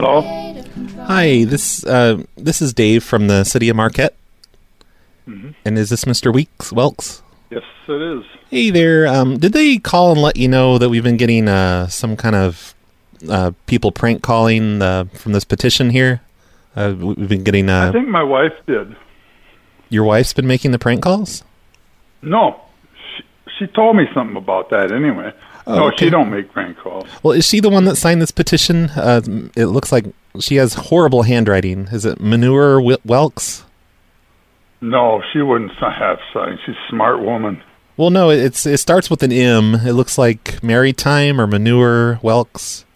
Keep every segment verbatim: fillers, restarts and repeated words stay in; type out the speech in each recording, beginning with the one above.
Hello? Hi, this uh, this is Dave from the city of Marquette. Mm-hmm. And is this Mister Weeks, Welks? Yes, it is. Hey there. Um, did they call and let you know that we've been getting uh, some kind of uh, people prank calling uh, from this petition here? Uh, we've been getting... Uh, I think my wife did. Your wife's been making the prank calls? No. She, she told me something about that anyway. Oh, no, okay. She don't make prank calls. Well, is she the one that signed this petition? Uh, it looks like she has horrible handwriting. Is it Manure Welks? No, she wouldn't have signed. She's a smart woman. Well, no, it's it starts with an M. It looks like Maritime or Manure Welks.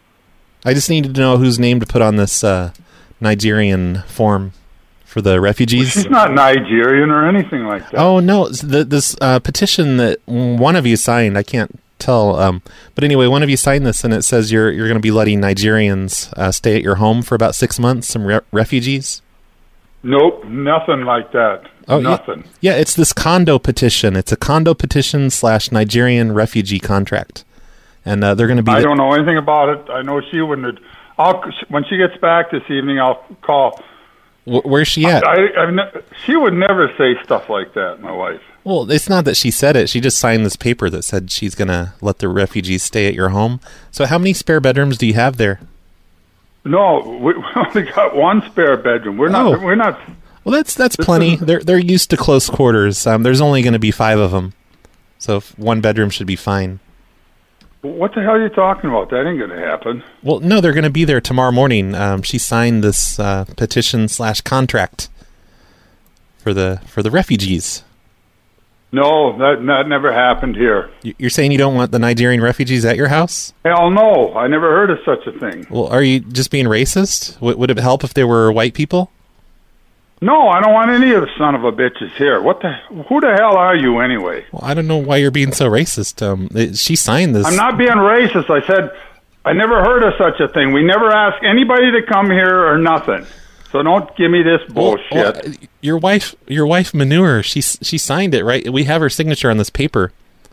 I just needed to know whose name to put on this uh, Nigerian form for the refugees. Well, she's not Nigerian or anything like that. Oh, no. The, this uh, petition that one of you signed, I can't tell. Um, but anyway, one of you signed this, and it says you're you're going to be letting Nigerians uh, stay at your home for about six months, some re- refugees. Nope, nothing like that. Oh, nothing. Yeah, yeah, it's this condo petition. It's a condo petition slash Nigerian refugee contract. And uh, they're going to be... I don't know anything about it. I know she wouldn't... I'll, when she gets back this evening, I'll call... W- where's she at? I, I, I've ne- she would never say stuff like that, my wife. Well, it's not that she said it. She just signed this paper that said she's going to let the refugees stay at your home. So how many spare bedrooms do you have there? No, we only got one spare bedroom. We're not... Oh. We're not... Well, that's that's plenty. They're they're used to close quarters. Um, there's only going to be five of them, so if one bedroom should be fine. What the hell are you talking about? That ain't going to happen. Well, no, they're going to be there tomorrow morning. Um, she signed this uh, petition slash contract for the for the refugees. No, that that never happened here. You're saying you don't want the Nigerian refugees at your house? Hell no, I never heard of such a thing. Well, are you just being racist? W- would it help if they were white people? No, I don't want any of the son of a bitches here. What the? Who the hell are you anyway? Well, I don't know why you're being so racist. Um, it, she signed this. I'm not being racist. I said I never heard of such a thing. We never ask anybody to come here or nothing. So don't give me this bullshit. Well, well, your wife, your wife, Manure. She she signed it, right? We have her signature on this paper.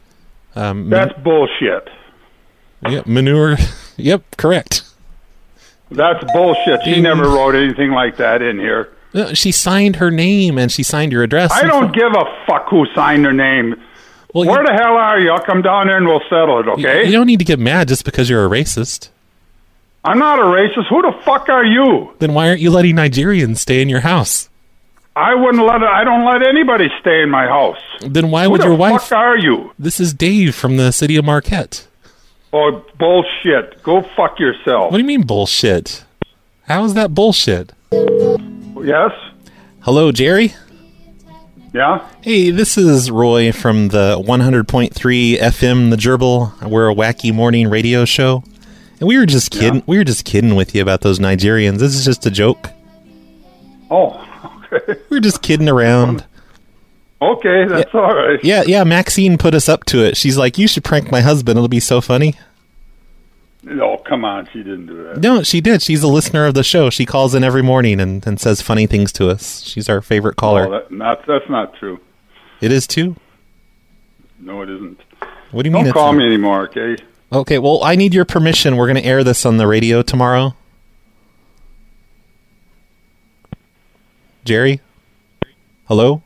Um, That's man- bullshit. Yeah, Manure. Yep, correct. That's bullshit. She never wrote anything like that in here. No, she signed her name and she signed your address. I don't give a fuck who signed her name. Well, Where you, the hell are you? I'll come down there and we'll settle it, okay? You, you don't need to get mad just because you're a racist. I'm not a racist. Who the fuck are you? Then why aren't you letting Nigerians stay in your house? I wouldn't let. I don't let anybody stay in my house. Then why Who would the your wife? Fuck are you? This is Dave from the city of Marquette. Oh, bullshit. Go fuck yourself. What do you mean bullshit? How is that bullshit? Yes? Hello, Jerry? Yeah? Hey, this is Roy from the one hundred point three F M The Gerbil. We're a wacky morning radio show. And we were just kidding. Yeah. We were just kidding with you about those Nigerians. This is just a joke. Oh, okay. We were just kidding around. Okay, that's yeah. all right. Yeah, yeah, Maxine put us up to it. She's like, you should prank my husband. It'll be so funny. No, come on. She didn't do that. No, she did. She's a listener of the show. She calls in every morning and, and says funny things to us. She's our favorite caller. No, that, not, that's not true. It is too? No, it isn't. What do you Don't mean? Don't call me anymore, okay? Okay, well, I need your permission. We're going to air this on the radio tomorrow. Jerry? Hello?